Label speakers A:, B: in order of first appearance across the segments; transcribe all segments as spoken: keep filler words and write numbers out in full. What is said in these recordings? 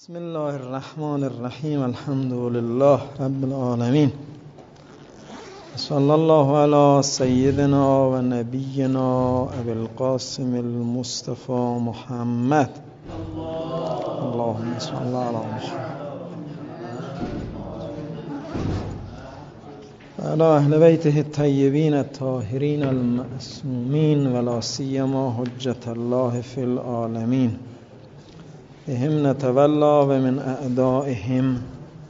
A: بسم الله الرحمن الرحیم. الحمد لله رب العالمین. صلی الله علی سیدنا و نبینا ابی القاسم المصطفى محمد. اللهم صل علی محمد و علی اهل بیته الطیبین الطاهرین المعصومین ولا سیما حجة الله فی العالمین. بهم نتولى و من اعدائهم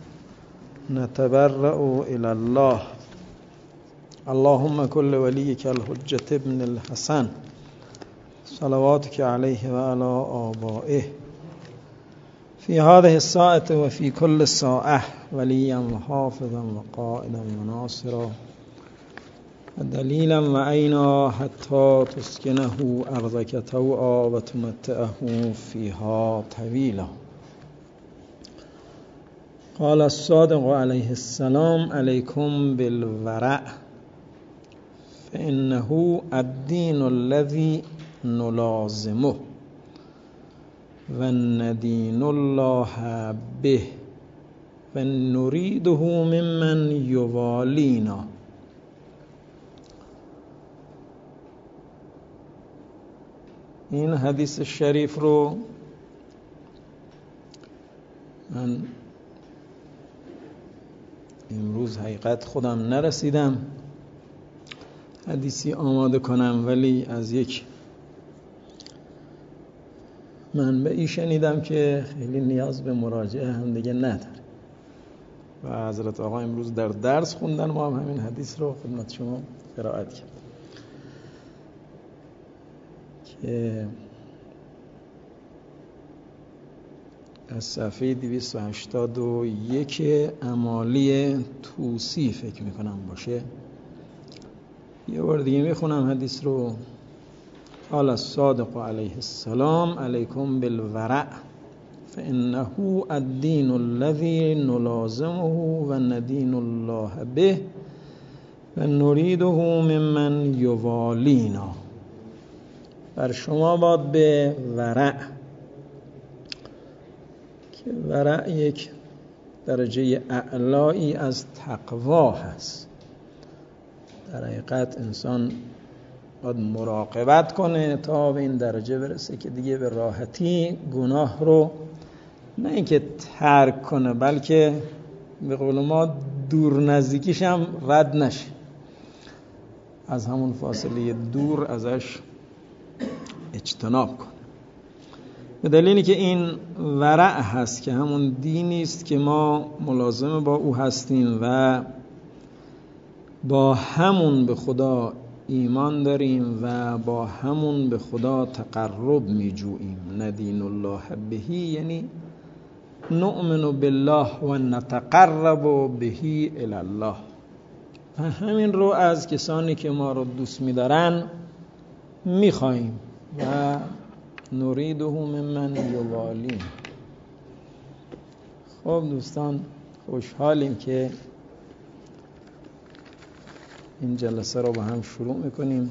A: نتبرأ الى الله. اللهم كل وليك الحجة ابن الحسن صلواتك عليه وعلى آبائه في هذه الساعة وفي كل ساعة وليا وحافظا وقائدا وناصرا ودليلا وعينا حتى تسكنه أرضك طوعا وتمتعه فيها طويلا. قال الصادق عليه السلام: عليكم بالورع فإنه الدين الذي نلازمه وندين الله به ونريده ممن يوالينا. این حدیث شریف رو من امروز حقیقت خودم نرسیدم حدیثی آماده کنم، ولی از یک منبعی شنیدم که خیلی نیاز به مراجعه هم دیگه نداره و حضرت آقا امروز در درس خوندن، ما هم همین حدیث رو خدمت شما قرائت کردیم که از صفحه دویست و هشتاد و یک امالی توسی فکر میکنم باشه. یه بار دیگه میخونم حدیث رو. قال الصادق علیه السلام: علیکم بالورع فانه الدین الذی نلازمه و ندین الله به و نریده ممن یوالینا. بر شما باد به ورع، که ورع یک درجه اعلایی از تقوا هست. در حقیقت انسان باید مراقبت کنه تا به این درجه برسه که دیگه به راحتی گناه رو نه اینکه ترک کنه، بلکه به قول ما دور نزدیکیش هم رد نشه، از همون فاصله دور ازش اجتناب کنه. به دلیلی که این ورع هست که همون دینی است که ما ملازم با او هستیم و با همون به خدا ایمان داریم و با همون به خدا تقرب می جوییم. ندین الله بهی یعنی نؤمن بالله و نتقرب بهی الی الله. و همین رو از کسانی که ما رو دوست می دارن می خواهیم و نریده ممن یوالین. خب دوستان، خوشحالیم که این جلسه رو با هم شروع میکنیم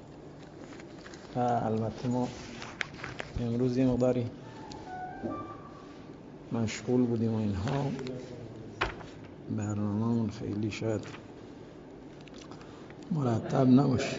A: و البته ما امروز یه مقداری مشغول بودیم و اینها، برنامه‌مون خیلی شاید مرتب نباشه.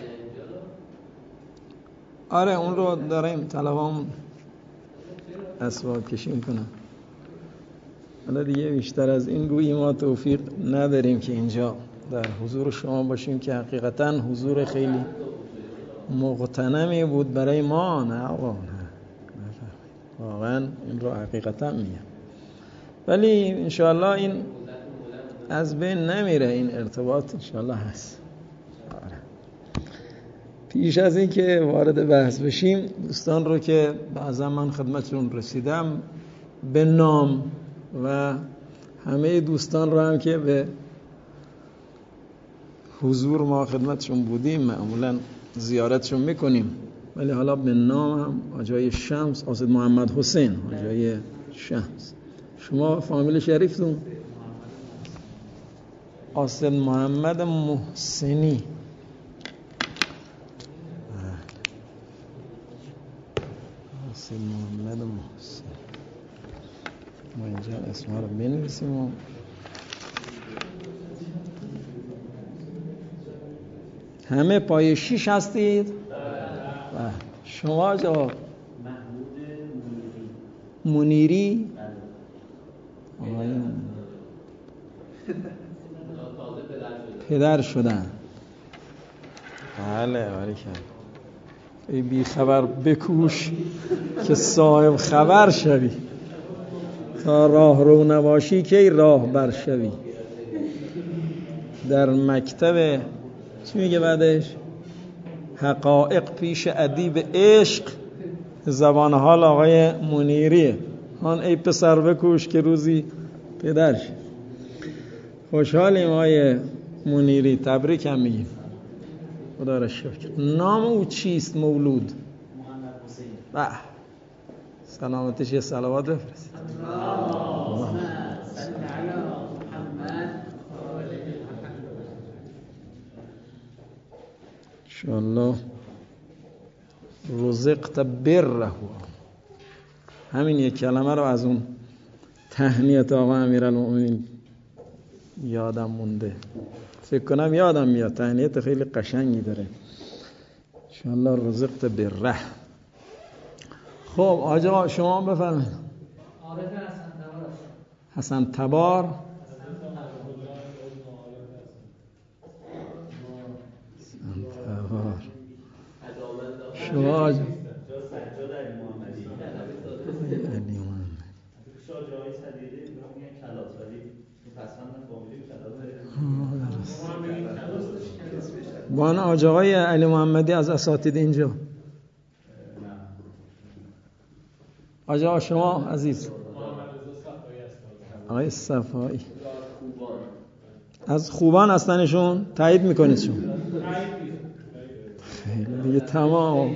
A: آره اون رو داریم طلبام اسباب کشی میکنم. حالا دیگه بیشتر از این گویی ما توفیق نداریم که اینجا در حضور شما باشیم، که حقیقتا حضور خیلی مغتنمی بود برای ما. نه آقا، نه واقعا این رو حقیقتا میگم، ولی انشاءالله این از بین نمیره، این ارتباط انشاءالله هست. پیش از این که وارد بحث بشیم، دوستان رو که بعضا من خدمتشون رسیدم به نام و همه دوستان رو هم که به حضور ما خدمتشون بودیم معمولا زیارتشون میکنیم، ولی حالا به نام هم آجای شمس، آسد محمد حسین آجای شمس. شما فامیل شریفتون؟ آسد محمد محسنی. آسد محمد محسن. ما اینجا اسمها رو بنویسیم و همه پای شیش هستید؟ بله. شما جا
B: محمود
A: منیری؟
B: منیری
A: پدر شدن. بله بله کرد. ای بی خبر بکوش که صاحب خبر شوی، تا راه رو نباشی که راه بر شوی. در مکتب چی میگه بعدش؟ حقایق پیش ادیب عشق، زبان حال آقای منیریه. هان ای پسر بکوش که روزی پدر شد. خوشحالیم آقای منیری، تبریک هم میگیم. خدا را شکر. نام او چیست مولود؟
B: محمد حسین.
A: به سلامتش یه صلوات بفرستید. انشاءالله رزقت بره. همین یک کلمه رو از اون تهنیت آقا امیرالمومنین یادم مونده، فکر کنم یادم میاد. تهنیت خیلی قشنگی داره. انشاءالله رزقت بره. خب آقا شما بفرمایید.
C: عارف حسن تبار.
A: حسن تبار. حسن تبار. شما آقا
B: سجاد علی محمدی.
A: علی محمد.
B: شاجرای صدیقی رو میگن کلاس، ولی پسند فامیلی کلاس.
A: بان آقای علی محمدی از اساتید اینجا. آقا شما عزیز. آقای صفایی از خوبان هستنشون؟ تایید میکنید شما؟ خیلی دیگه تمام.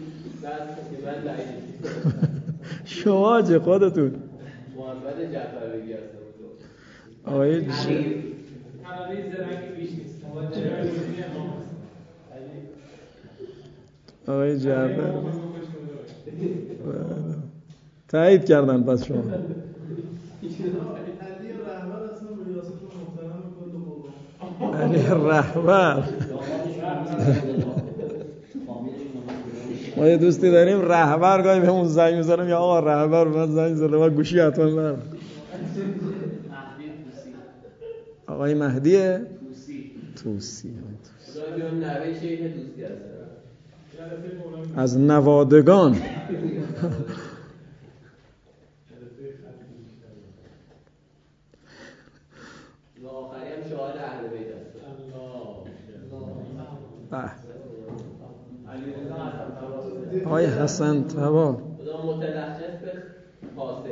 A: شما چه خودتون؟
D: محمد جعفری هستم.
A: آقای ج... آقای جعفر تایید کردن. پس شما علی رهبر. ما یه دوستی داریم رهبر، گاهی بهمون زنگ میزنم یا آقا رهبر من زنگ زده و گوشی حتما برم. آقای مهدی توسی. توسی از نوادگان.
D: آخری هم شاهد اهل بیت است.
A: الله. آقای حسن تبار.
D: خدا متلخص به حاسد.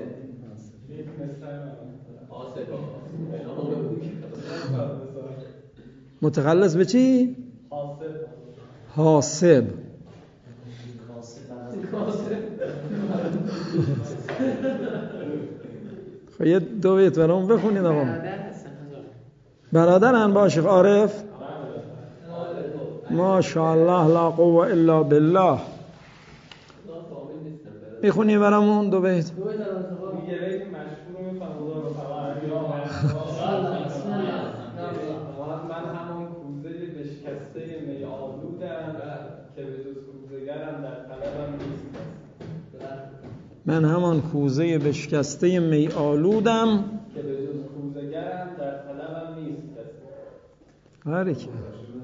D: حاسد.
A: متخلص به چی؟ حاسب. خب یه دو بیت برام بخونید آقا. برادرن با شیخ عارف. ماشاءالله لا قوة الا بالله. میخونی برامون دو بیت؟
E: من همان کوزه بشکسته می آلودم که به جز کوزه‌گرم در طلبم نیست.
A: من همان کوزه بشکسته می آلودم
E: که به جز کوزه‌گرم در طلبم نیست.
A: هر کی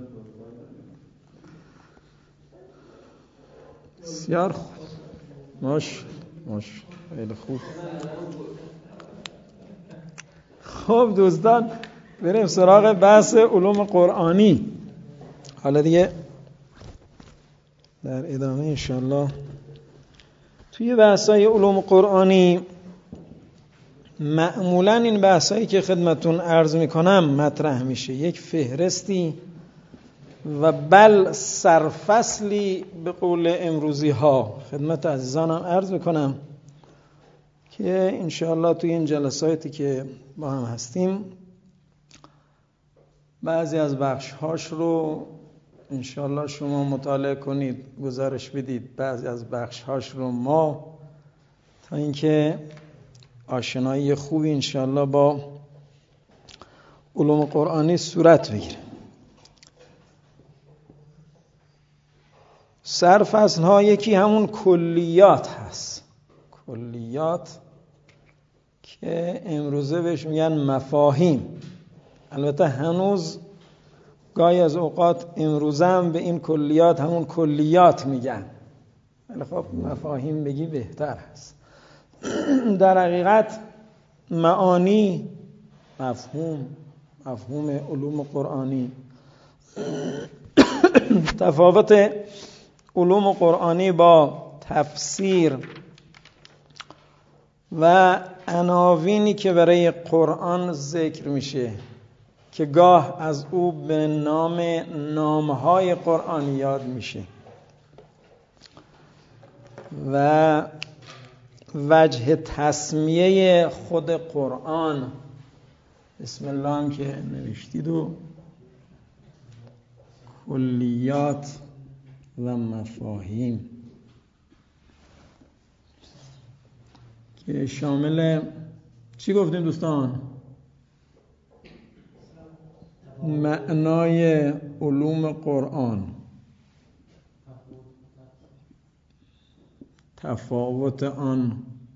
A: بسیار خوب. ماش ماش خیلی خوب. خب دوستان بریم سراغ بحث علوم قرآنی. حالا دیگه در ادامه انشالله توی بحثای علوم قرآنی معمولا این بحثایی که خدمتون عرض میکنم مطرح میشه، یک فهرستی و بل سرفصلی به قول امروزی ها خدمت عزیزانم عرض میکنم که انشاءالله توی این جلساتی که با هم هستیم بعضی از بخش هاش رو انشاءالله شما مطالعه کنید، گزارش بدید، بعضی از بخش هاش رو ما، تا اینکه آشنایی خوبی انشاءالله با علوم قرآنی صورت بگیره. سرفصل ها یکی همون کلیات هست، کلیات که امروزه بهش میگن مفاهیم. البته هنوز گاهی از اوقات امروزه هم به این کلیات همون کلیات میگن، ولی خب مفاهیم بگی بهتر هست. در حقیقت معانی، مفهوم، مفهوم علوم قرآنی، تفاوت علوم قرآنی با تفسیر و عناوینی که برای قرآن ذکر میشه که گاه از او به نام نامهای قرآن یاد میشه و وجه تسمیه خود قرآن، بسم الله هم که نوشتید، و کلیات و مفاهیم که شامل چی گفتیم دوستان؟ معنای علوم قرآن، تفاوت آن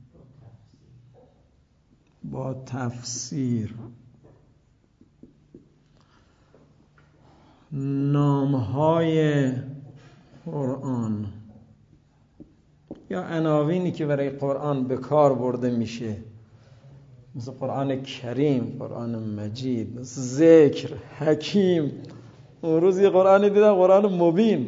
A: با تفسیر، نامهای قرآن یا عناوینی که برای قرآن به کار برده میشه، مثل قرآن کریم، قرآن مجید، مثل ذکر، حکیم. اون روز یه قرآنی دیدم، قرآن مبین.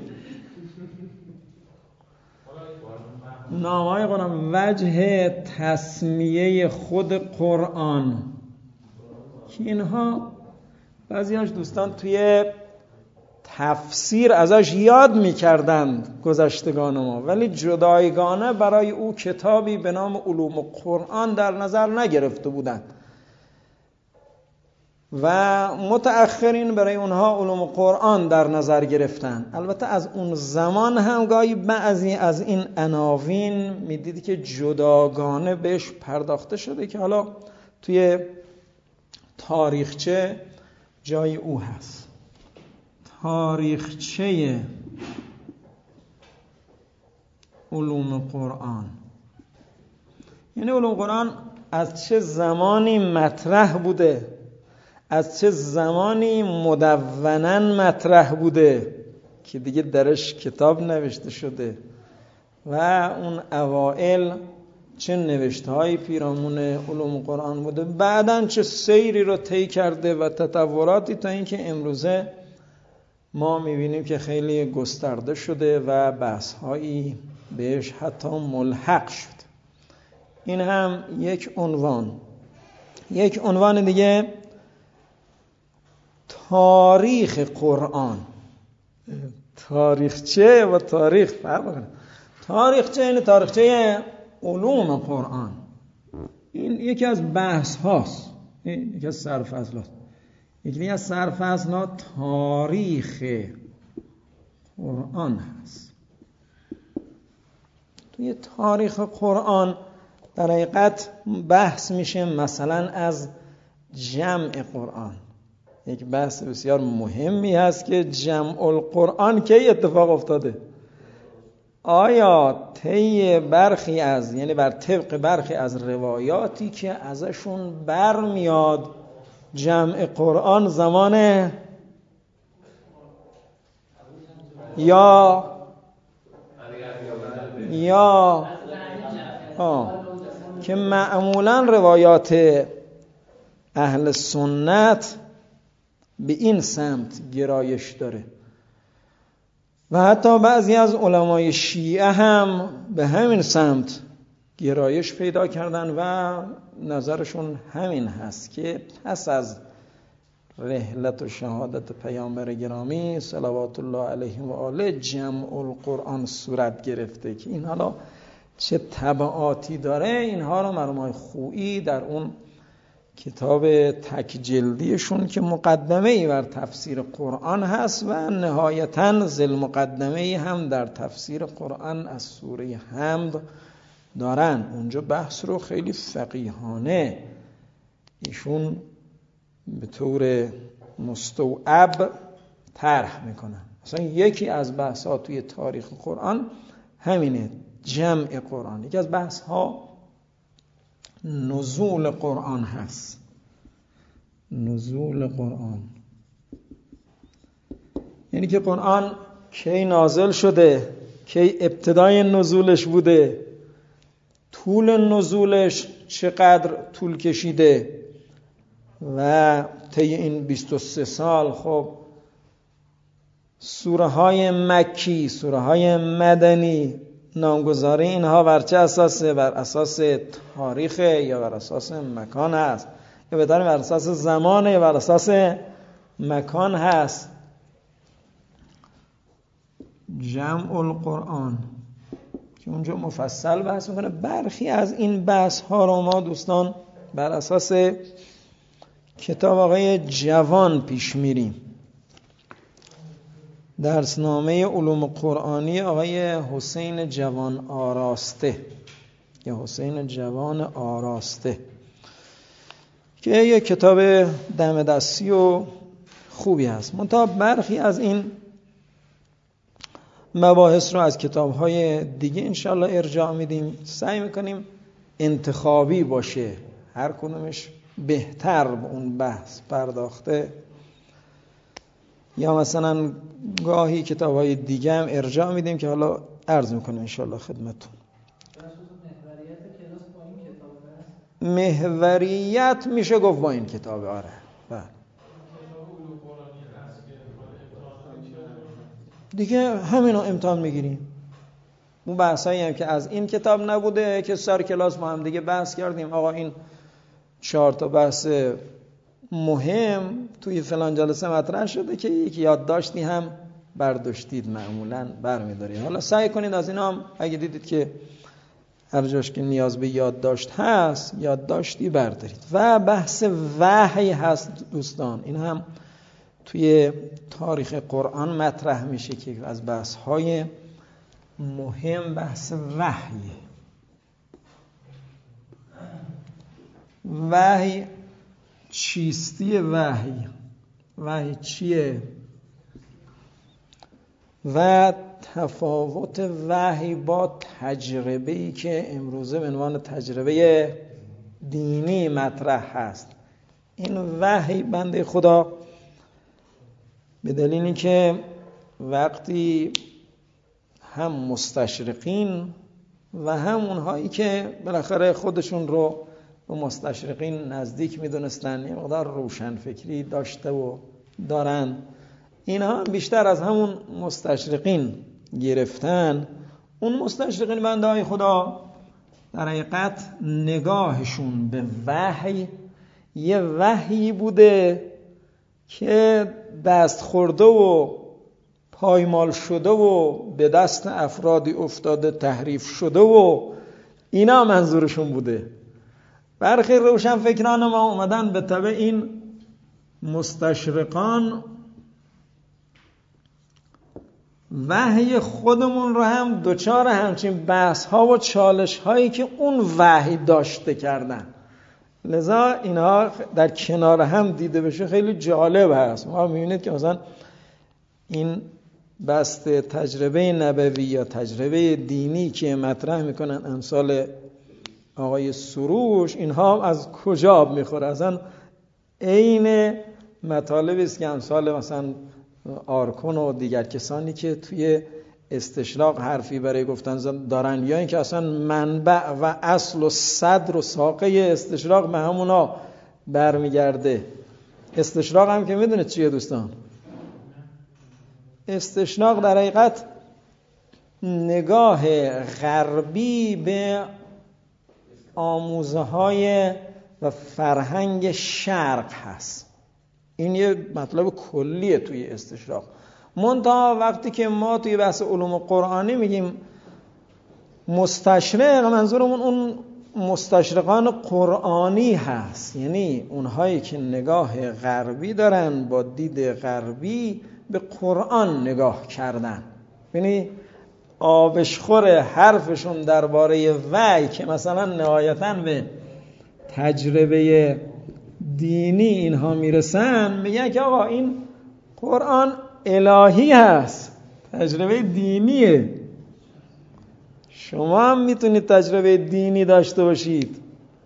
A: نامهای قرآن، وجه تسمیه خود قرآن که اینها بعضیاش دوستان توی تفسیر ازش یاد میکردند گذشتگان ما، ولی جدایگانه برای او کتابی به نام علوم قرآن در نظر نگرفته بودند و متأخرین برای اونها علوم قرآن در نظر گرفتن. البته از اون زمان هم گاهی بعضی از این عناوین میدیدی که جداگانه بهش پرداخته شده که حالا توی تاریخچه جای او هست. تاریخچه علوم قرآن، یعنی علوم قرآن از چه زمانی مطرح بوده، از چه زمانی مدونن مطرح بوده که دیگه درش کتاب نوشته شده و اون اوائل چه نوشته‌های پیرامون علوم قرآن بوده، بعداً چه سیری رو طی کرده و تطوراتی تا اینکه امروزه ما میبینیم که خیلی گسترده شده و بحث‌هایی بهش حتی ملحق شد. این هم یک عنوان. یک عنوان دیگه تاریخ قرآن. تاریخچه و تاریخ فرق کنه. تاریخچه یعنی تاریخچه علوم قرآن. این یکی از بحث هاست، یکی از سرفصل هاست. یکی از سرفصل ها تاریخ قرآن هست. توی تاریخ قرآن در حقیقت بحث میشه مثلا از جمع قرآن. یک بحث بسیار مهمی هست که جمع القرآن کی اتفاق افتاده؟ آیا طی برخی از، یعنی بر طبق برخی از روایاتی که ازشون برمیاد جمع قرآن زمان یا یا آه که معمولا روایات اهل سنت به این سمت گرایش داره و حتی بعضی از علمای شیعه هم به همین سمت گرایش پیدا کردن و نظرشون همین هست که پس از رحلت و شهادت پیامبر گرامی صلوات الله علیه و آله جمع القرآن صورت گرفته که این حالا چه تبعاتی داره اینها رو مرحوم خویی در اون کتاب تک جلدیشون که مقدمه ای بر تفسیر قرآن هست و نهایتاً ذیل مقدمه ای هم در تفسیر قرآن از سوره حمد دارن اونجا بحث رو خیلی فقیهانه ایشون به طور مستوعب طرح میکنن. مثلا یکی از بحث ها توی تاریخ قرآن همینه، جمع قرآن. یکی از بحث ها نزول قرآن هست. نزول قرآن یعنی که قرآن کی نازل شده، کی ابتدای نزولش بوده، طول نزولش چقدر طول کشیده و طی این بیست و سه سال خب سوره های مکی، سوره های مدنی، نامگذاری اینها بر چه اساسه؟ بر اساس تاریخ یا بر اساس مکان هست، یا بهتره بر اساس زمانه یا بر اساس مکان هست. جمع القرآن که اونجا مفصل بحث میکنه. برخی از این بحث ها رو ما دوستان بر اساس کتاب آقای جوان پیش میریم. درسنامه علوم قرآنی آقای حسین جوان آراسته یا حسین جوان آراسته که یک کتاب دم دستی و خوبی هست. منتها برخی از این مباحث رو از کتاب‌های دیگه انشالله ارجاع میدیم. سعی میکنیم انتخابی باشه، هر کدومش بهتر به اون بحث پرداخته، یا مثلا گاهی کتاب‌های دیگه هم ارجاع میدیم که حالا عرض میکنیم انشالله خدمتتون.
C: محوریت کلاس با این کتاب هست؟
A: محوریت میشه گفت با این کتاب. آره بله دیگه همینو امتحان میگیریم. اون بحثایی هم که از این کتاب نبوده که سر کلاس ما هم دیگه بحث کردیم، آقا این چهار تا بحث مهم توی فلان جلسه مطرح شده که یک یادداشتی هم برداشتید، معمولاً برمی‌دارید. حالا سعی کنید از اینا هم اگه دیدید که هر جاش که نیاز به یادداشت هست یادداشتی بردارید. و بحث وحی هست دوستان، این هم توی تاریخ قرآن مطرح میشه که از بحث‌های مهم بحث وحی. وحی چیستی وحی، وحی چیه و تفاوت وحی با تجربه‌ای که امروزه به عنوان تجربه دینی مطرح هست. این وحی بنده خدا به دلیلی که وقتی هم مستشرقین و هم اونهایی که بالاخره خودشون رو به مستشرقین نزدیک میدونستن، یه مقدار روشن فکری داشته و دارن، اینها بیشتر از همون مستشرقین گرفتن. اون مستشرقین بنده های خدا در حقیقت نگاهشون به وحی یه وحی بوده که دست خورده و پایمال شده و به دست افرادی افتاده، تحریف شده و اینا منظورشون بوده. برخی روشن فکران ما اومدن به تبع این مستشرقان وحی خودمون رو هم دوچار همچین بحث ها و چالش هایی که اون وحی داشته کردن. لذا اینها در کنار هم دیده بشه خیلی جالب هست. ما میبینید که مثلا این بست تجربه نبوی یا تجربه دینی که مطرح میکنن امثال آقای سروش، اینها از کجا آب میخوره؟ اصلا عین مطالبی است که امثال مثلا آرکون و دیگر کسانی که توی استشراق حرفی برای گفتن دارن، یا این که اصلا منبع و اصل و صدر و ساقه استشراق به همونا برمیگرده. استشراق هم که میدونید چیه دوستان؟ استشراق در حقیقت نگاه غربی به آموزه های و فرهنگ شرق هست. این یه مطلب کلیه توی استشراق. منتها وقتی که ما توی بحث علوم قرآنی میگیم مستشرق، منظورمون اون مستشرقان قرآنی هست، یعنی اونهایی که نگاه غربی دارن، با دید غربی به قرآن نگاه کردن. یعنی آبشخور حرفشون درباره وحی که مثلا نهایتاً به تجربه دینی اینها میرسن، میگن که آقا این قرآن الهی هست، تجربه دینیه. شما هم میتونید تجربه دینی داشته باشید،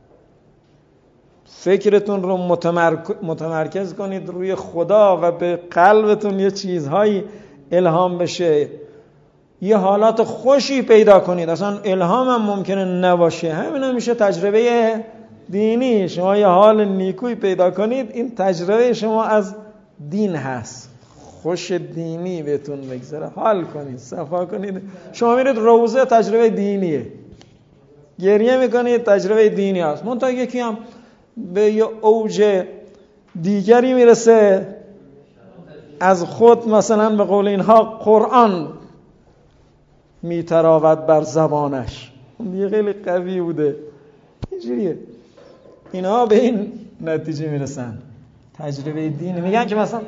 A: فکرتون رو متمرک... متمرکز کنید روی خدا و به قلبتون یه چیزهایی الهام بشه، یه حالات خوشی پیدا کنید. اصلا الهام هم ممکنه نباشه، همین هم میشه تجربه دینی. شما یه حال نیکوی پیدا کنید، این تجربه شما از دین هست، خوش دینی بهتون بگذره، حال کنید، صفا کنید. شما میرید روزه، تجربه دینیه، گریه میکنید، تجربه دینی هست. منتها یکی هم به یه اوج دیگری میرسه، از خود مثلا به قول اینها قرآن میتراود بر زبانش، اون دیگه خیلی قوی بوده. اینجوریه اینها به این نتیجه میرسن. تجربه دینی میگن که مثلا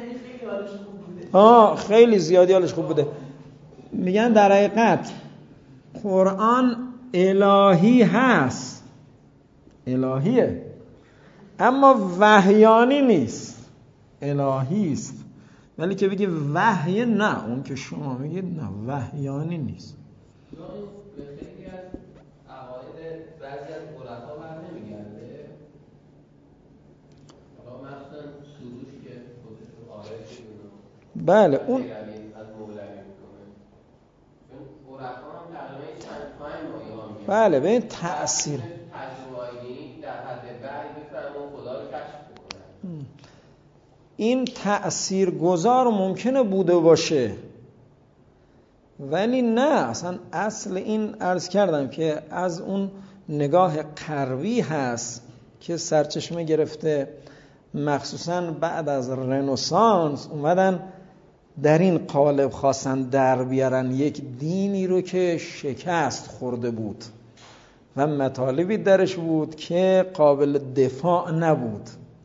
A: آه خیلی زیادی حالش خوب بوده. میگن در حقیقت قرآن الهی هست، الهیه، اما وحیانی نیست، الهی است. ولی که بگی وحی، نه، اون که شما میگید نه، وحیانی نیست.
D: به خیلی از عقاید بعضی از عرفا بر نمیگرده. حالا مثلا سروش که خودش رو آره که
A: بله اون
D: از مولوی میکنه، چون عرفا هم تقریبا چند پای مایه ها میگن.
A: بله به این تأثیر
D: تجربه‌ای در حد بعد بفرمون خدا رو کشف بکنن.
A: این تأثیر گذار ممکنه بوده باشه، ولی نه، اصلا اصل این عرض کردم که از اون نگاه غربی هست که سرچشمه گرفته، مخصوصا بعد از رنسانس اومدن در این قالب خواستن در بیارن یک دینی رو که شکست خورده بود و مطالبی درش بود که قابل دفاع نبود.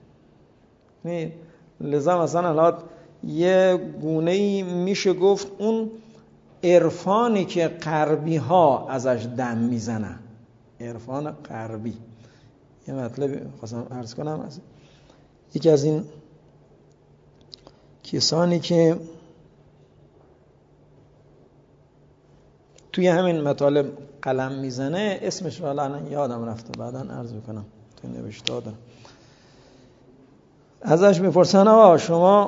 A: لذا مثلا الان یه گونه‌ای میشه گفت اون عرفانی که غربی ها ازش دم میزنن، عرفان غربی. یه مطلب خواستم عرض کنم، از یکی از این کسانی که توی همین مطالب قلم میزنه، اسمش رو الان یادم رفته، بعداً عرض میکنم، تو نوشته دارم. ازش میپرسن آقا شما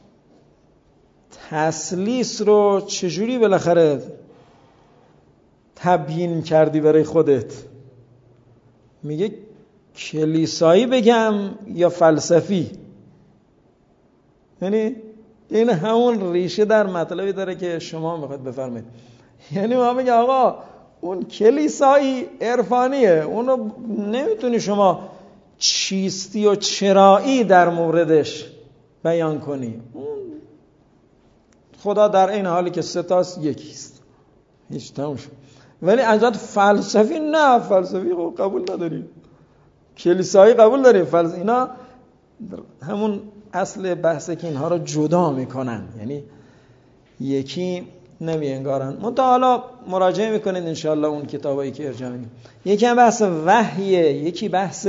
A: تسلیس رو چجوری بالاخره تبیین کردی برای خودت؟ میگه کلیسایی بگم یا فلسفی؟ یعنی این همون ریشه در مطلبی داره که شما میخواید بفرمایید. یعنی ما میگه آقا اون کلیسایی عرفانیه، اون رو نمیتونی شما چیستی و چرایی در موردش بیان کنی. اون خدا در این حالی که ستاست یکیست، هیچ تموم شد. ولی ازاد فلسفی نه، فلسفی قبول نداریم، کلیسایی قبول داریم، فلسفی اینا همون اصل بحثه که اینها رو جدا میکنن، یعنی یکی نمی انگارن. منتها حالا مراجعه میکنید انشاءالله اون کتابایی که ارجاع میدیم. یکی هم بحث وحیه، یکی بحث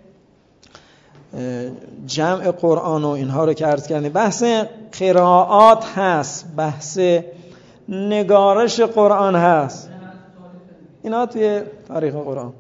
A: جمع قرآن و اینها رو که عرض کردیم، بحث قرائات هست، بحث نگارش قرآن هست، اینا توی تاریخ قرآن.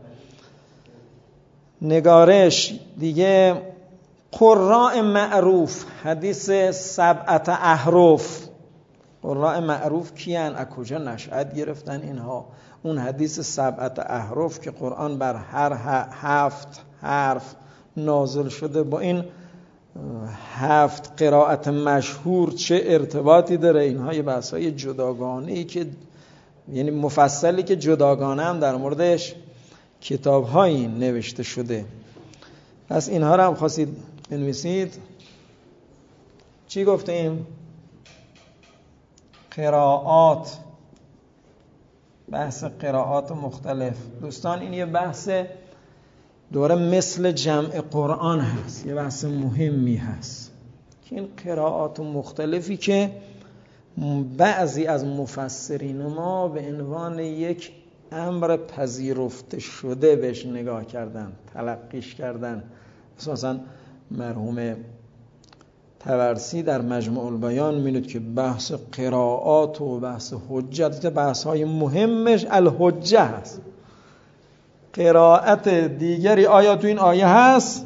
A: نگارش دیگه، قراء معروف، حدیث سبعت احرف، قراء معروف کیان، از کجا نشأت گرفتن اینها؟ اون حدیث سبعت احرف که قرآن بر هر هفت حرف نازل شده، با این هفت قرائت مشهور چه ارتباطی داره؟ اینها یه بحث‌های جداگانه‌ای که یعنی مفصلی که جداگانه هم در موردش کتاب‌هایی نوشته شده. پس اینها رو هم خواستید بنویسید. چی گفتیم؟ قرائات، بحث قرائات مختلف. دوستان این یه بحث دوره مثل جمع قرآن هست، یه بحث مهمی هست که این قرائات مختلفی که بعضی از مفسرین ما به عنوان یک امر پذیرفته شده بهش نگاه کردن، تلقیش کردن. مثلا مرحوم طبرسی در مجموع البیان می‌نویسد که بحث قرائات و بحث حجت بحث های مهمش الحجه هست. قرائت دیگری آیا تو این آیه هست؟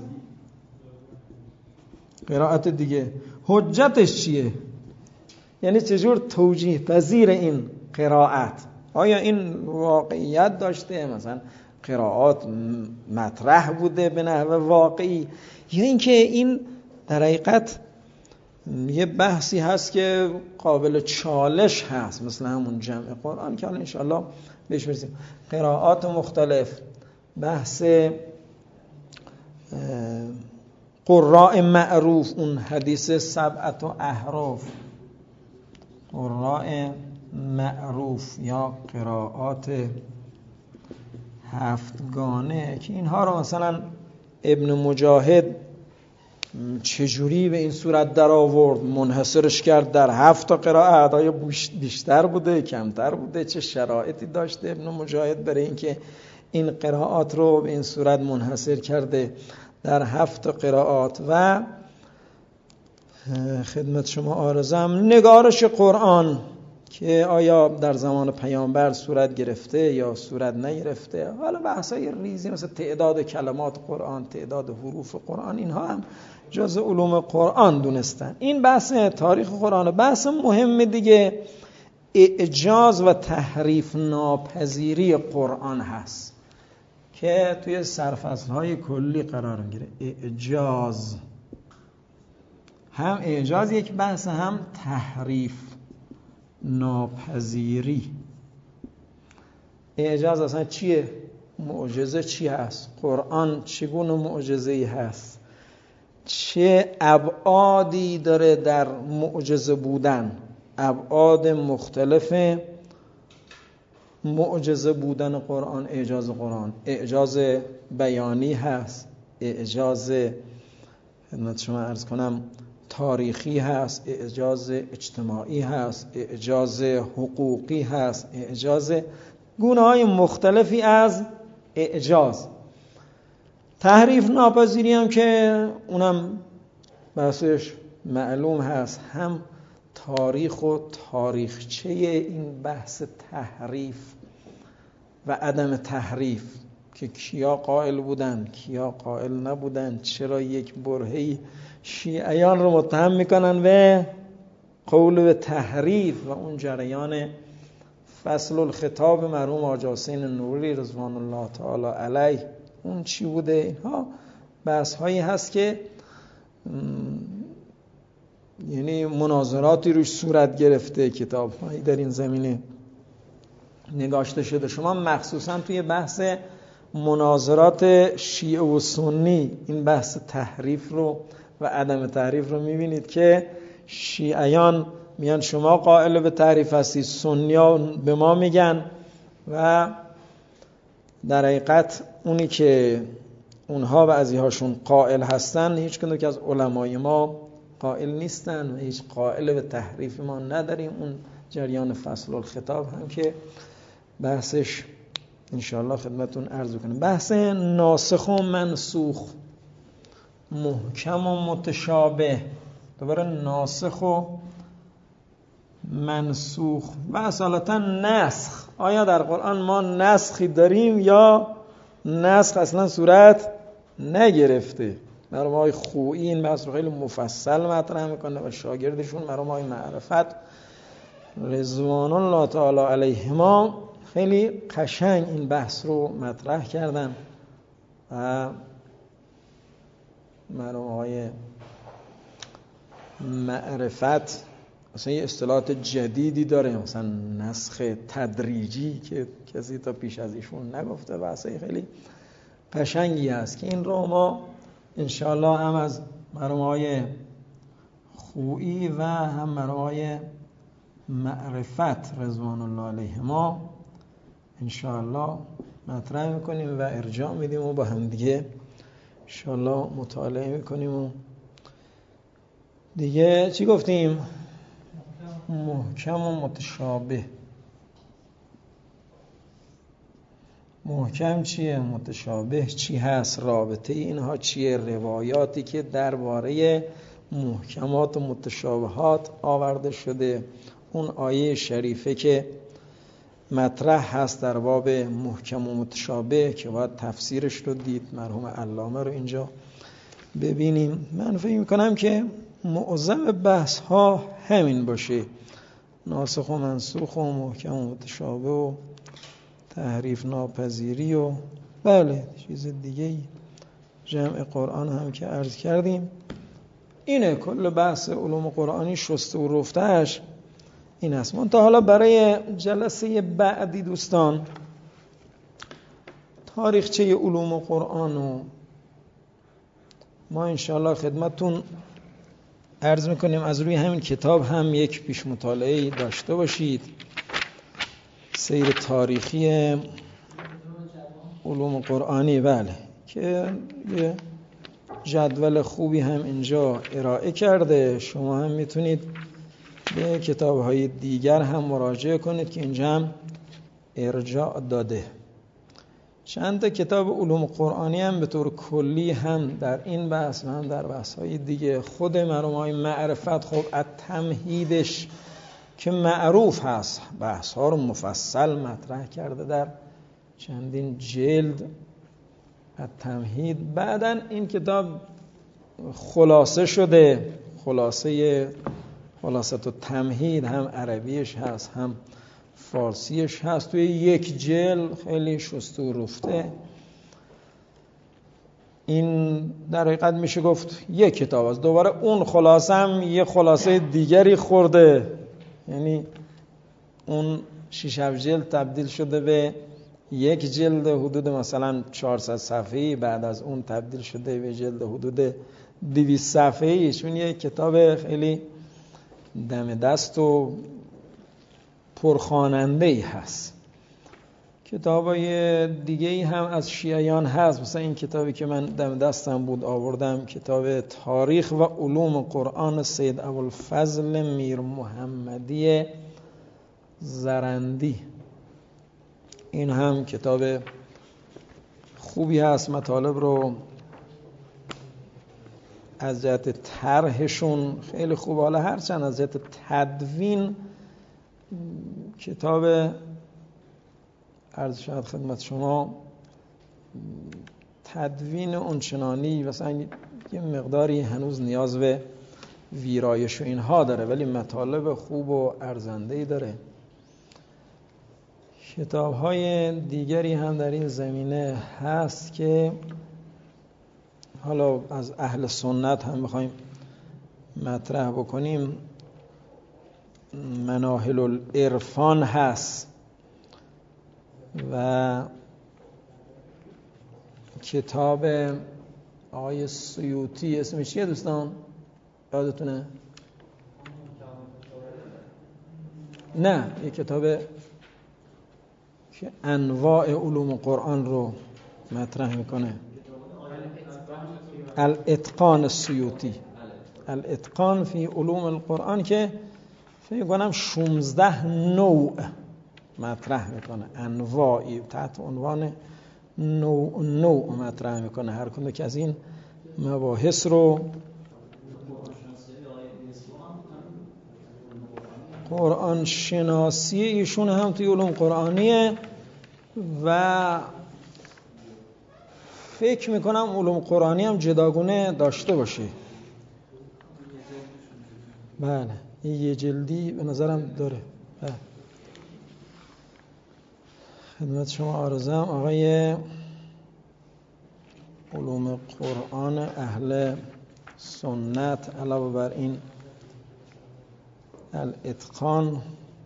A: قرائت دیگه حجتش چیه؟ یعنی چجور توجیه پذیر این قرائت؟ آیا این واقعیت داشته؟ مثلا قرائات مطرح بوده به نحو واقعی، یا اینکه این در حقیقت یه بحثی هست که قابل چالش هست، مثل همون جمع قرآن که حالا انشاءالله بهش برسیم. قرائات مختلف، بحث قراء معروف، اون حدیث سبعت و احراف، قراء معروف یا قرائات هفتگانه، که اینها رو مثلا ابن مجاهد چجوری به این صورت در آورد، منحصرش کرد در هفت تا قرائت. آیا بیشتر بوده کمتر بوده، چه شرایطی داشته ابن مجاهد برای اینکه این قرائات رو به این صورت منحصر کرده در هفت تا قرائات؟ و خدمت شما عارضم نگارش قرآن که آیا در زمان پیامبر صورت گرفته یا صورت نگرفته. حالا بحثای ریزی مثل تعداد کلمات قرآن، تعداد حروف قرآن، اینها هم جز علوم قرآن دونستن. این بحث تاریخ قرآن. بحث مهم دیگه اعجاز و تحریف ناپذیری قرآن هست که توی سرفصل‌های کلی قرار میگیره. اعجاز، هم اعجاز یک بحث، هم تحریف ناپذیری. اعجاز اصلا چیه؟ معجزه چی هست؟ قرآن چگونه معجزه‌ای هست؟ چه ابعادی داره در معجزه بودن؟ ابعاد مختلف معجزه بودن قرآن. اعجاز قرآن اعجاز بیانی هست، اعجاز خدمت شما عرض کنم تاریخی هست، اعجاز اجتماعی هست، اعجاز حقوقی هست، اعجاز گونه‌های مختلفی از اعجاز. تحریف ناپذیری هم که اونم بحثش معلوم هست، هم تاریخ و تاریخچه این بحث تحریف و عدم تحریف، که کیا قائل بودن کیا قائل نبودن، چرا یک برهه‌ای شیعیان رو متهم میکنن به قول به تحریف، و اون جریان فصل الخطاب مرحوم حاج حسین نوری رضوان الله تعالی علیه اون چی بوده. اینها بحث هایی هست که یعنی مناظراتی روش صورت گرفته، کتاب هایی در این زمینه نگاشته شده. شما مخصوصا توی بحث مناظرات شیعه و سنی این بحث تحریف رو و عدم تحریف رو میبینید که شیعیان میان شما قائل به تحریف هستید، سنی‌ها به ما میگن، و در حقیقت اونی که اونها بعضی هاشون قائل هستن هیچ کدوم که از علمای ما قائل نیستن و هیچ قائل به تحریف ما نداریم. اون جریان فصل الخطاب هم که بحثش انشاءالله خدمتون عرض کنیم. بحث ناسخ و منسوخ، محکم و متشابه، دوباره ناسخ و منسوخ و اصالتا نسخ. آیا در قرآن ما نسخی داریم یا نسخ اصلا صورت نگرفته؟ مرحوم آقای خویی این بحث رو خیلی مفصل مطرح میکنه و شاگردشون مرحوم آقای معرفت رضوان الله تعالی علیهما خیلی قشنگ این بحث رو مطرح کردن. و مرحوم آقای معرفت مثلا یه اصطلاحات جدیدی داره، مثلا نسخ تدریجی که کسی تا پیش از ایشون نگفته. بحثی خیلی قشنگی هست که این رو ما انشاءالله هم از مرحوم آقای خویی و هم مرحوم آقای معرفت رضوان الله علیهما انشاءالله مطرح میکنیم و ارجاع میدیم و با هم دیگه انشاءالله مطالعه میکنیم. و دیگه چی گفتیم؟ محکم و متشابه. محکم چیه؟ متشابه چی هست؟ رابطه اینها چیه؟ روایاتی که درباره محکمات و متشابهات آورده شده، اون آیه شریفه که مطرح هست در باب محکم و متشابه که باید تفسیرش رو دید، مرحوم علامه رو اینجا ببینیم. من فکر میکنم که معظم بحث ها همین باشه، ناسخ و منسوخ و محکم و متشابه و تحریف ناپذیری و بله چیز دیگه، جمع قرآن هم که عرض کردیم. اینه کل بحث علوم قرآنی شسته و رفتهش این است. من تا حالا برای جلسه بعدی دوستان تاریخچه علوم قرآن و ما انشاءالله خدمتون عرض میکنیم. از روی همین کتاب هم یک پیش مطالعه داشته باشید، سیر تاریخی علوم قرآنی، بله، که یه جدول خوبی هم اینجا ارائه کرده. شما هم میتونید به کتاب‌های دیگر هم مراجعه کنید که اینجا هم ارجاع داده. چند تا کتاب علوم قرآنی هم به طور کلی هم در این بحث و هم در بحث‌های دیگه. خود مرحوم‌های معرفت خب التمهیدش که معروف هست، بحث‌ها رو مفصل مطرح کرده در چندین جلد التمهید. بعدن این کتاب خلاصه شده، خلاصه خلاصه تو تمهید، هم عربیش هست هم فارسیش هست، توی یک جلد خیلی شسته و رفته. این در حقیقت میشه گفت یک کتاب است. دوباره اون خلاصه هم یه خلاصه دیگری خورده، یعنی اون شش هفت جلد تبدیل شده به یک جلد حدود مثلا چهارصد صفحه‌ای، بعد از اون تبدیل شده به جلد حدود دویست صفحه‌ای. چون یه کتاب خیلی دم دست و پرخواننده‌ای هست. کتابای دیگه‌ای هم از شیعیان هست، مثلا این کتابی که من دم دستم بود آوردم، کتاب تاریخ و علوم قرآن سید ابوالفضل میر محمدی زرندی. این هم کتاب خوبی هست، مطالب رو از جهت طرحشون خیلی خوب، حالا هرچند از جهت تدوین کتاب عرض شد خدمت شما تدوین اونچنانی مثلا یه مقداری هنوز نیاز به ویرایش و اینها داره، ولی مطالب خوب و ارزنده‌ای داره. کتاب‌های دیگری هم در این زمینه هست که حالا از اهل سنت هم بخوایم مطرح بکنیم. مناهل العرفان هست و کتاب آقای سیوطی، اسمش چیه دوستان؟ یادتونه؟ نه، یک کتاب که انواع علوم قرآن رو مطرح میکنه، الاتقان السیوطی، الاتقان فی علوم القرآن، که فکر کنم شانزده نوع مطرح میکنه، انواعی تحت عنوان نوع نوع مطرح میکنه. هر کدوم که از این مباحث رو قرآن شناسی ایشون هم توی علوم قرآنیه و فکر میکنم علوم قرآنی هم جداگونه داشته باشه. بله این یه جلدی به نظرم داره. بله. خدمت شما عرضم آقای علوم قرآن اهل سنت علاوه بر این الاتقان،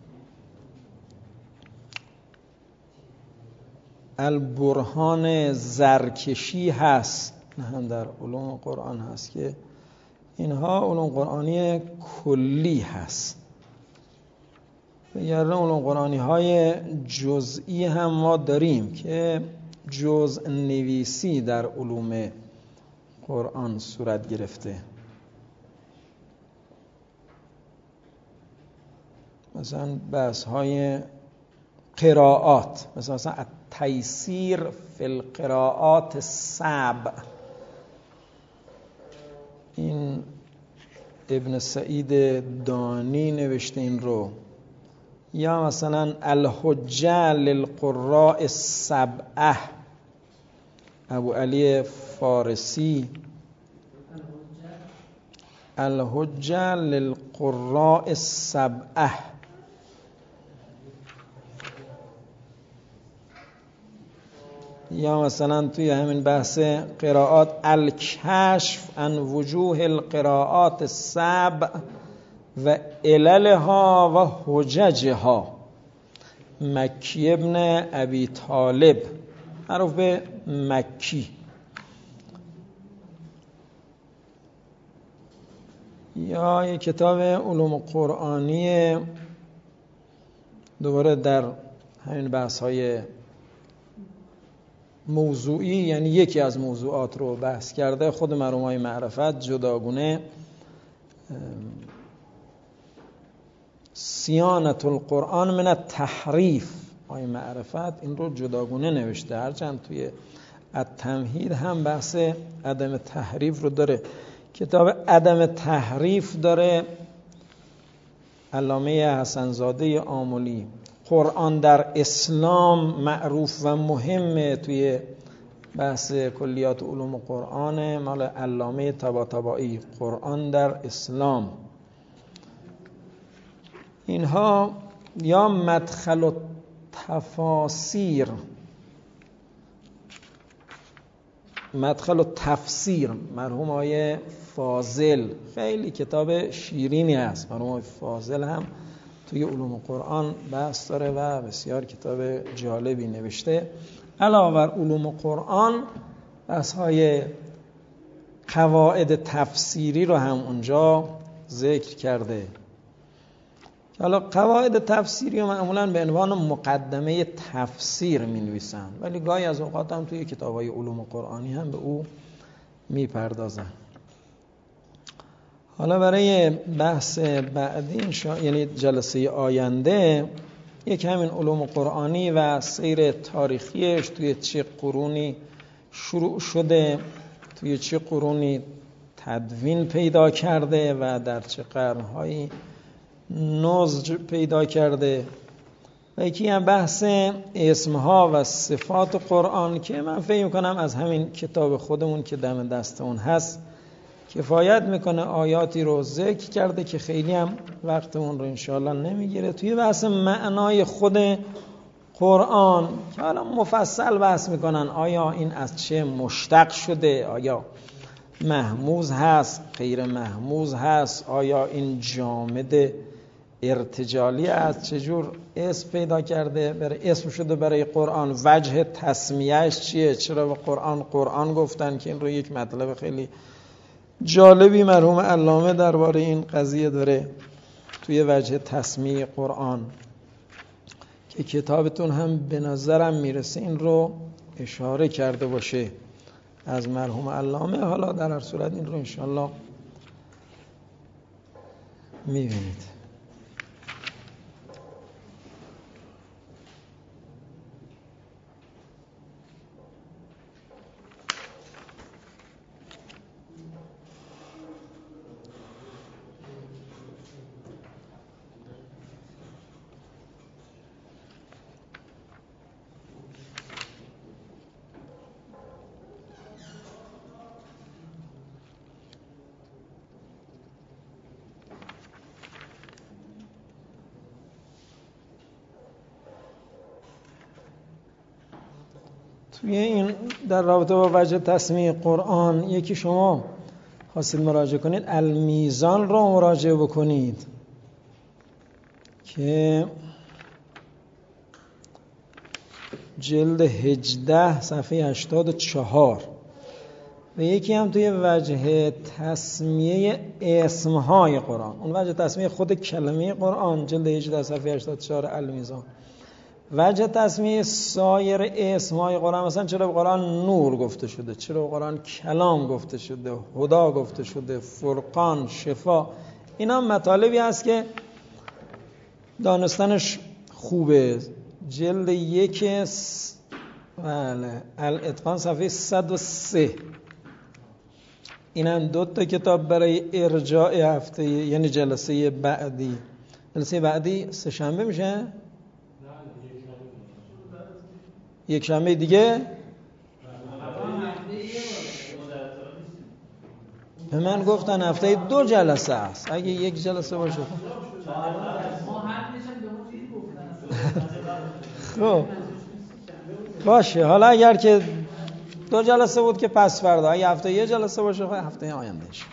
A: البرهان زرکشی هست، هم در علوم قرآن هست که اینها علوم قرآنی کلی هست. بگرده علوم قرآنی های جزئی هم ما داریم که جزء نویسی در علوم قرآن صورت گرفته. مثلا بحث های قراءات، مثلا مثلا التیسیر فی القراءات السبع، این ابن سعید دانی نوشته این رو. یا مثلا الحجه للقراء السبعه، ابو علی فارسی، الحجه للقراء السبعه. یا مثلا توی همین بحث قراءات الکشف عن وجوه القراءات السبع و عللها و حججها، مکی ابن ابی طالب، معروف به مکی. یا یک کتاب علوم قرآنی دوباره در همین بحث های موضوعی، یعنی یکی از موضوعات رو بحث کرده، خود مرحوم های معرفت جداگونه صیانة القرآن من التحریف، های معرفت این رو جداگونه نوشته، هرچند توی التمهید هم بحث عدم تحریف رو داره. کتاب عدم تحریف داره علامه حسن زاده آملی. قرآن در اسلام معروف و مهمه توی بحث کلیات علوم قرآن، مال علامه طباطبایی، قرآن در اسلام. اینها یا مدخل و تفاسیر، مدخل و تفسیر، مرحوم آقای فاضل، خیلی کتاب شیرینی هست. مرحوم آقای فاضل هم توی علوم قرآن بحث داره و بسیار کتاب جالبی نوشته. علاوه بر علوم قرآن بحث های قواعد تفسیری رو هم اونجا ذکر کرده. حالا قواعد تفسیری رو معمولاً به عنوان مقدمه تفسیر می نویسن، ولی گاهی از اوقات هم توی کتاب‌های علوم قرآنی هم به او می پردازن. حالا برای بحث بعدی، یعنی جلسه آینده، یک همین علوم قرآنی و سیر تاریخیش توی چه قرونی شروع شده، توی چه قرونی تدوین پیدا کرده و در چه قرن‌هایی نضج پیدا کرده، و یکی هم بحث اسمها و صفات قرآن که من فکر می‌کنم از همین کتاب خودمون که دم دستمون هست کفایت میکنه. آیاتی رو ذکر کرده که خیلی هم وقتمون رو انشاءالله نمیگیره. توی بحث معنای خود قرآن که حالا مفصل بحث میکنن، آیا این از چه مشتق شده، آیا محموز هست، غیر محموز هست، آیا این جامد ارتجالی از چجور اسم پیدا کرده، برای اسم شده برای قرآن، وجه تسمیهش چیه، چرا به قرآن قرآن گفتن، که این رو یک مطلب خیلی جالبی مرحوم علامه درباره این قضیه داره توی وجه تسمیه قرآن که کتابتون هم به نظرم میرسه این رو اشاره کرده باشه از مرحوم علامه. حالا در هر صورت این رو انشالله میبینید. توی این در رابطه با وجه تسمیه قرآن یکی شما خواستید مراجعه کنید، المیزان رو مراجعه بکنید که جلد هجده صفحه هشتاد و چهار، و یکی هم توی وجه تسمیه اسمهای قرآن، اون وجه تسمیه خود کلمه قرآن، جلد هجده صفحه هشتاد و چهار المیزان. وجه تسمیه سایر اسمهای قرآن، مثلا چرا به قرآن نور گفته شده، چرا به قرآن کلام گفته شده، هدا گفته شده، فرقان، شفا، اینا مطالبی هست که دانستنش خوبه. جلد یک س... بله الاتقان صفحه صد و سه. این هم دو تا کتاب برای ارجاع هفته، یعنی جلسه بعدی. جلسه بعدی سه شنبه میشه؟ یک شنبه دیگه؟ به من گفتن هفته دو جلسه است. اگه یک جلسه باشه خب باشه. حالا اگر که دو جلسه بود که پس فردا، اگه هفته یه جلسه باشه هفته آیندهش.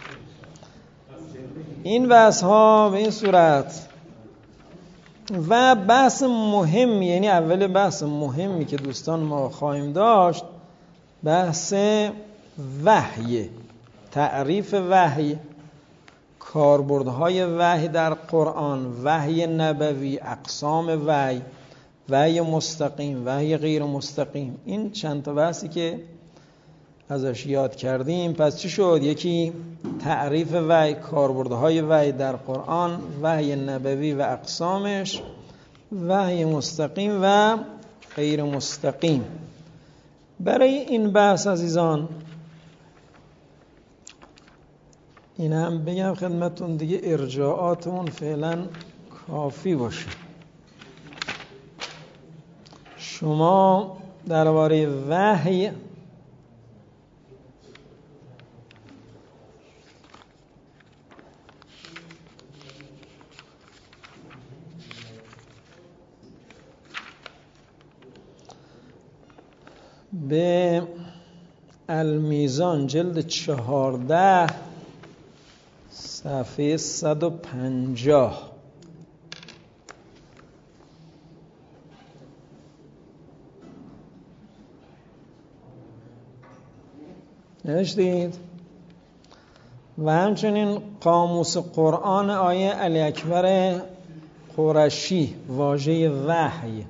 A: این بحث ها به این صورت. و بحث مهمی، یعنی اول بحث مهمی که دوستان ما خواهیم داشت، بحث وحی، تعریف وحی، کاربردهای وحی در قرآن، وحی نبوی، اقسام وحی، وحی مستقیم، وحی غیر مستقیم. این چند تا بحثی که ازش یاد کردیم. پس چی شد؟ یکی تعریف وحی، کاربردهای وحی در قرآن، وحی نبوی و اقسامش، وحی مستقیم و غیر مستقیم. برای این بحث عزیزان این هم بگم خدمتون دیگه ارجاعاتمون فعلا کافی باشه. شما درباره وحی به المیزان جلد چهارده صفحه صد و پنجاه نوشتید. و همچنین قاموس قرآن آیه علی اکبر قرشی، واژه وحی.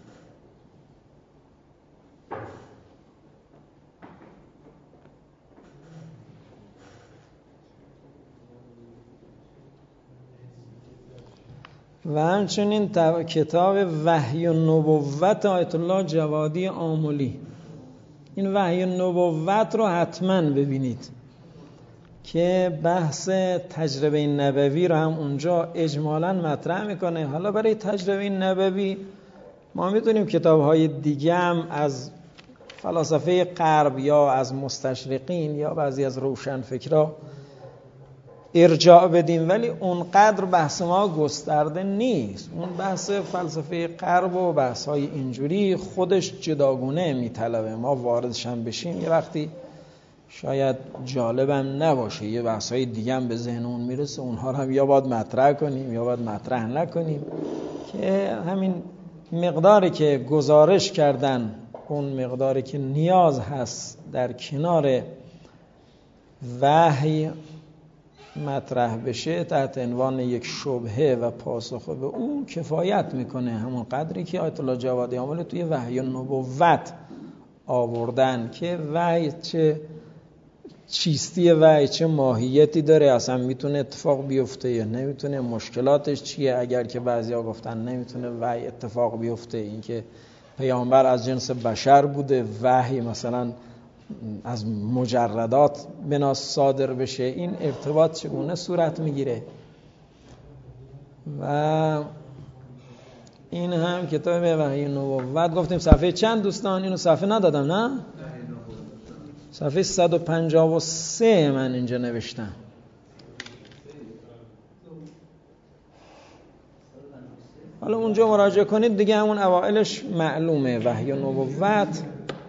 A: و همچنین کتاب وحی و نبوت آیت الله جوادی آملی. این وحی و نبوت رو حتما ببینید که بحث تجربه نبوی رو هم اونجا اجمالاً مطرح میکنه. حالا برای تجربه نبوی ما میتونیم کتاب‌های دیگه هم از فلاسفه غرب یا از مستشرقین یا بعضی از روشنفکرا ارجاع بدیم، ولی اونقدر بحث ما گسترده نیست. اون بحث فلسفه غرب و بحث‌های اینجوری خودش جداگونه میطلبه. ما واردش هم بشیم یه وقتی شاید جالبم نباشه، یه بحث‌های دیگه هم به ذهنمون میرسه، اونها رو هم یا باید مطرح کنیم یا باید مطرح نکنیم، که همین مقداری که گزارش کردن، اون مقداری که نیاز هست در کنار وحی مطرح بشه تحت عنوان یک شبهه و پاسخ به اون کفایت میکنه. همون قدری که آیت الله جوادی آملی توی وحی و نبوت آوردن که وحی چه چیستی وحی، چه ماهیتی داره، اصلا میتونه اتفاق بیفته یا نمیتونه، مشکلاتش چیه اگر که بعضیا گفتن نمیتونه وحی اتفاق بیفته، اینکه پیامبر از جنس بشر بوده، وحی مثلا از مجردات بنا صادر بشه، این ارتباط چگونه صورت میگیره. و این هم کتاب وحی نبوت گفتیم صفحه چند دوستان؟ اینو صفحه ندادم نه؟ صفحه صد و پنجاه و سه من اینجا نوشتم. حالا اونجا مراجعه کنید دیگه، همون اوائلش معلومه وحی نبوت.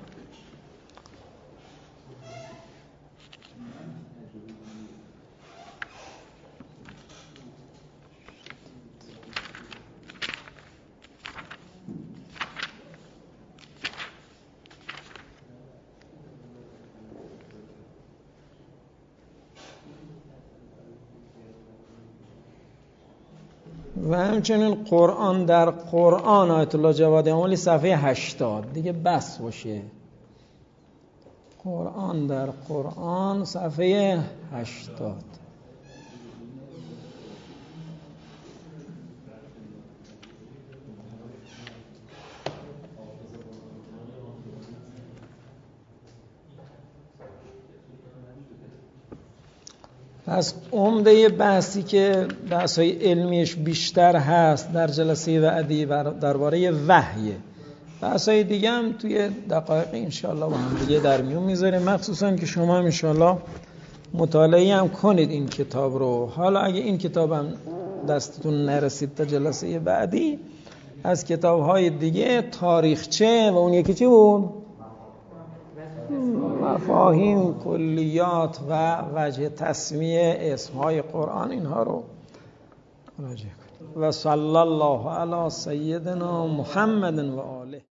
A: و همچنین قرآن در قرآن آیت الله جوادی آملی صفحه هشتاد دیگه بس باشه. قرآن در قرآن صفحه هشتاد. پس عمده بحثی که بحث‌های علمیش بیشتر هست در جلسه بعدی درباره وحیه. بحث‌های دیگه هم توی دقایق انشالله با هم دیگه در میون میذاریم، مخصوصا که شما هم انشالله مطالعه هم کنید این کتاب رو. حالا اگه این کتاب هم دستتون نرسید تا جلسه بعدی، از کتاب‌های دیگه تاریخچه و اون یکی چی بود؟ مفاهیم، کلیات و وجه تسمیه اسمهای قرآن، اینها رو مراجعه کنید. و صلی الله علی سیدنا محمد و آله.